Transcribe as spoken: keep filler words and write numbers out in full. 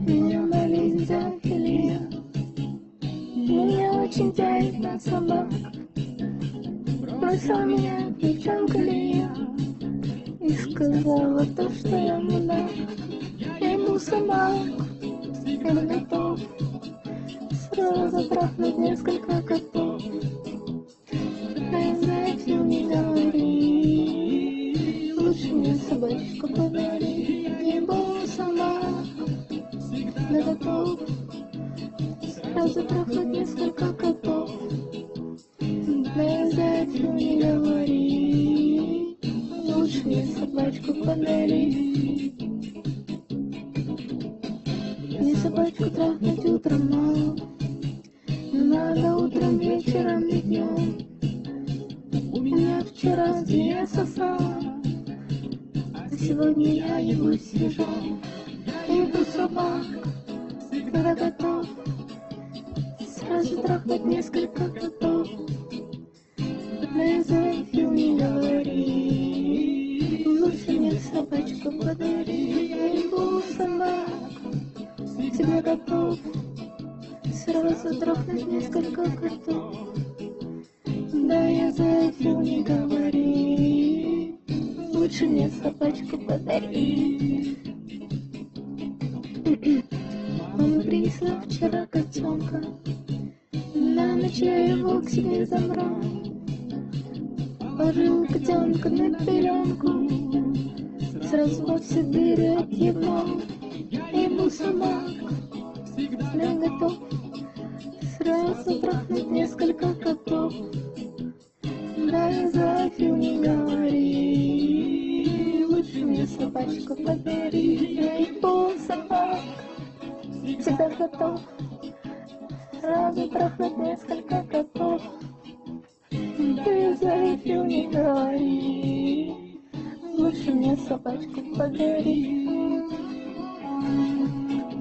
меня болезнь зоофилия. Меня очень тянет на собак. Бросила меня девчонка Лия и сказала то, что я мудак. Я ему собак, я готов сразу трахнуть несколько котов. Дай зайцу не говори, лучше мне собачку подари. Не был собак, я готов сразу трахнуть несколько котов. Дай зайцу не говори, лучше мне собачку подари. Мне собачку трахнуть утром мало, но надо утром, вечером и днем. У меня вчера змея сосала, а сегодня я его съезжал. Я ебу собак, когда готов сразу трахнуть несколько котов. Дай зайцу не говори, лучше мне собачку подари. Я ебу собак, всегда готов сразу трахнуть несколько котов. Да я зайцу не говори, лучше мне собачку подари. Он прислал вчера котенка, на ночь я его к себе забрал. Положил котенка на пеленку, сразу во все дыры отъебал. Я ему собак, всегда готов сразу трахнуть несколько котов. Дай зоофил не говори, лучше мне собачку подари. Я ебу собак, всегда готов сразу трахнуть несколько котов. Дай зоофил не говори, лучше мне собачку подари.